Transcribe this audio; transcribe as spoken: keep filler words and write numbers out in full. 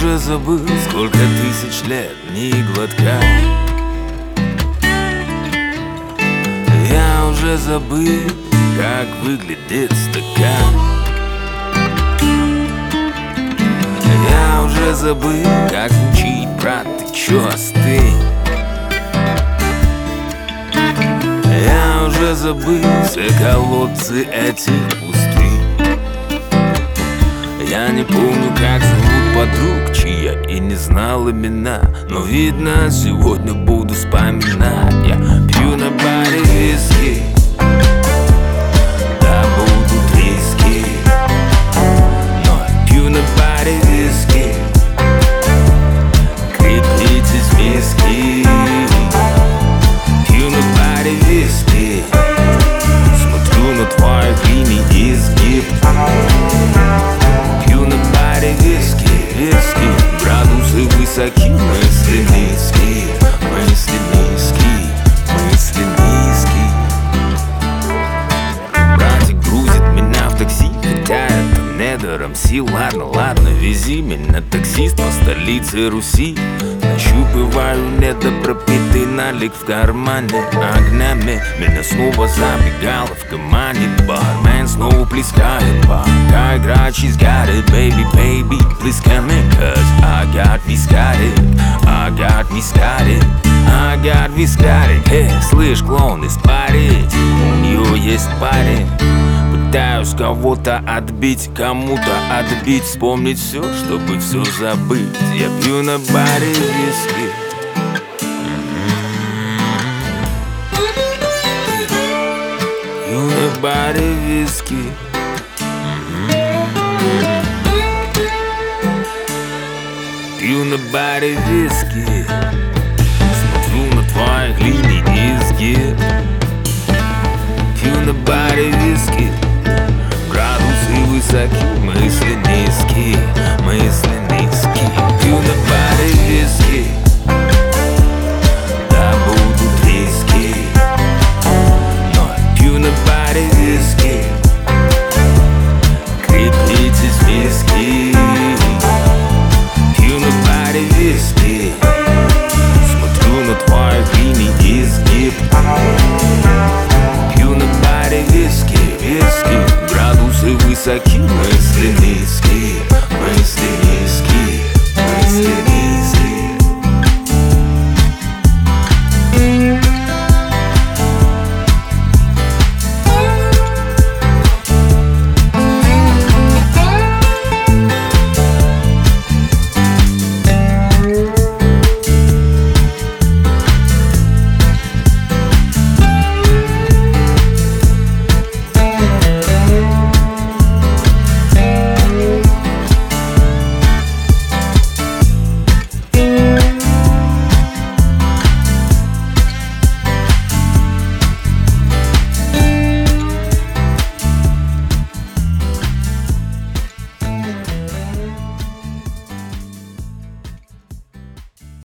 уже забыл, сколько тысяч лет ни глотка. Я уже забыл, как выглядит стакан. Я уже забыл, как звучит, брат, ты чё остынь. Я уже забыл все колодцы этих пустынь. Я не помню, как зовут подруг, чья и не знал имена, но видно, сегодня буду вспоминать. Я пью на баре виски, да будут риски, но я пью на баре виски. Крепитесь виски, пью на баре виски. Смотрю на твой длинный изгиб. Пью на баре виски, виски. Градусы высоки, мысли низкие, мысли низкие, мысли низкие. Братик грузит меня в такси, хотя это недором сил. Ладно, ладно, вези меня, таксист, по столице Руси. Нащупываю недопропитый налик в кармане. Огнями меня снова забегало в команде. Бармен снова плескает, пока играчи сгорит. Baby, baby, please come in, cause I got viscari, I got viscari, I got viscari. Hey, слышь, клоун, испарить, у нее есть парень. Пытаюсь кого-то отбить, кому-то отбить, вспомнить все, чтобы все забыть. Я пью на баре виски. Пью на баре виски. Пью на баре виски. Смотрю на твой длинный изгиб. Пью на баре виски. Градусы высоки, мысли низкие, мысли низкие. Пью на баре виски, да будут риски, но я пью на баре виски. Крепитесь виски. Пью на баре виски. Смотрю на твой длинный изгиб. Пью на баре виски, виски. Градусы высоки, мысли